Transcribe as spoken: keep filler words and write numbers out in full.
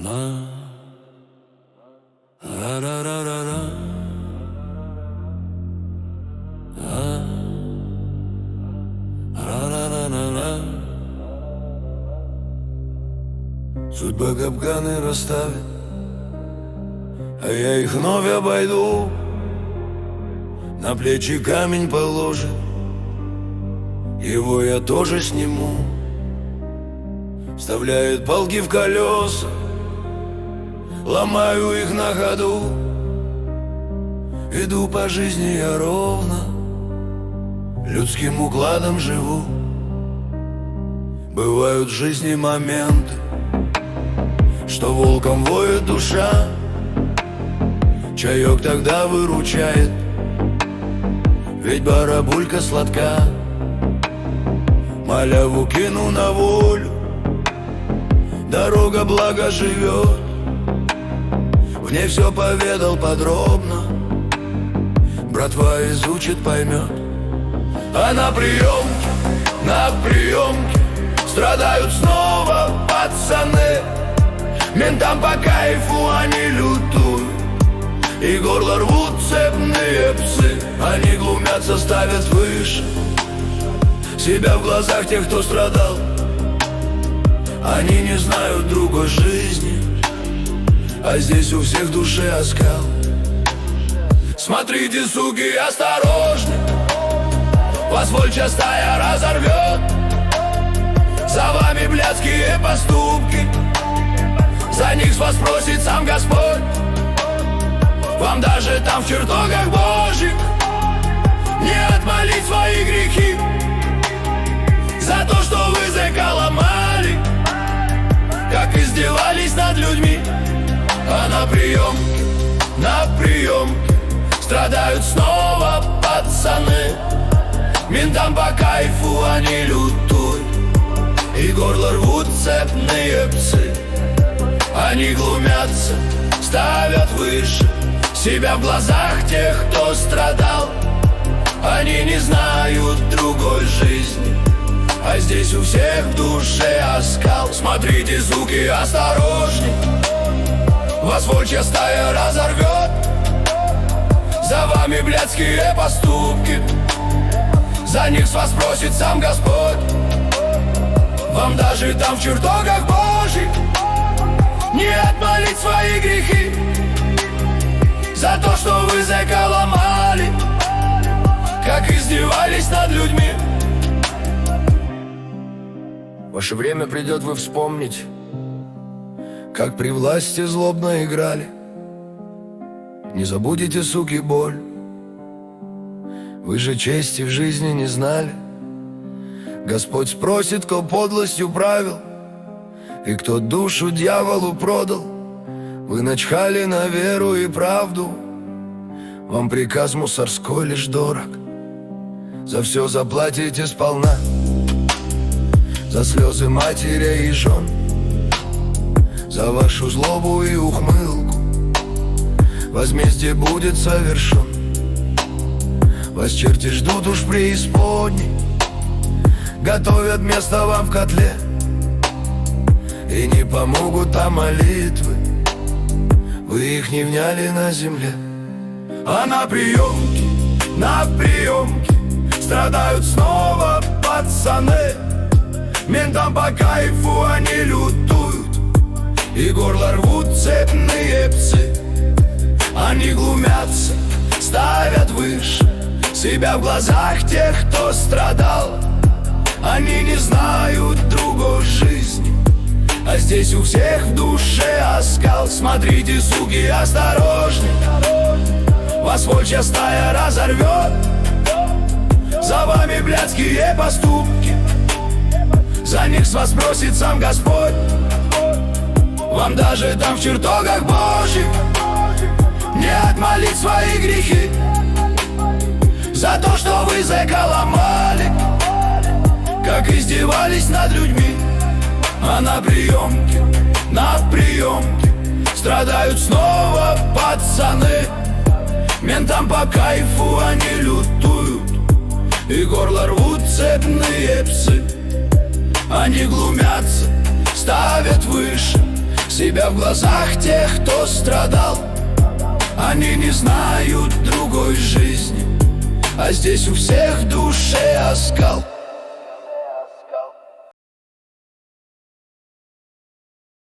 Судьба капканы расставит, а я их вновь обойду. На плечи камень положит, его я тоже сниму. Вставляет палки в колеса, ломаю их на ходу. Иду по жизни я ровно, людским укладом живу. Бывают в жизни моменты, что волком воет душа. Чаек тогда выручает, ведь барабулька сладка. Маляву кину на волю, дорога благо живет. В ней все поведал подробно, братва изучит, поймет. А на приемке, на приемке страдают снова пацаны. Ментам по кайфу они лютуют, и горло рвут цепные псы. Они глумятся, ставят выше себя в глазах тех, кто страдал. Они не знают другой жизни, а здесь у всех в душе оскал. Смотрите, суки, осторожны, вас волчья стая разорвет. За вами блядские поступки, за них с вас просит сам Господь. Вам даже там в чертогах Божьих не отмолить свои грехи за то, что вы зэка ломали, как издевались над людьми. А на приемке, на приемке страдают снова пацаны. Ментам по кайфу они лютуют, и горло рвут цепные псы. Они глумятся, ставят выше себя в глазах тех, кто страдал. Они не знают другой жизни, а здесь у всех в душе оскал. Смотрите, суки, осторожней, вас волчья стая разорвет. За вами блядские поступки, за них с вас просит сам Господь. Вам даже там в чертогах Божьих не отмолить свои грехи за то, что вы зэка ломали, как издевались над людьми. Ваше время придет, вы вспомните, как при власти злобно играли. Не забудете, суки, боль. Вы же чести в жизни не знали. Господь спросит, кто подлостью правил и кто душу дьяволу продал. Вы начхали на веру и правду, вам приказ мусорской лишь дорог. За все заплатите сполна, за слезы матери и жен, за вашу злобу и ухмылку возмездие будет совершен. Вас черти ждут уж преисподней, готовят место вам в котле, и не помогут там молитвы, вы их не вняли на земле. А на приемке, на приемке страдают снова пацаны. Ментам по кайфу они лютуют, и горло рвут цепные псы. Они глумятся, ставят выше себя в глазах тех, кто страдал. Они не знают другой жизни, а здесь у всех в душе оскал. Смотрите, суки, осторожней, вас волчья стая разорвет. За вами блядские поступки, за них с вас просит сам Господь. Вам даже там в чертогах Божьих не отмолить свои грехи за то, что вы зэка ломали, как издевались над людьми. А на приемке, на приемке страдают снова пацаны. Ментам по кайфу они лютуют, и горло рвут цепные псы. Они глумятся, ставят выше себя в глазах тех, кто страдал. Они не знают другой жизни, а здесь у всех в душе оскал.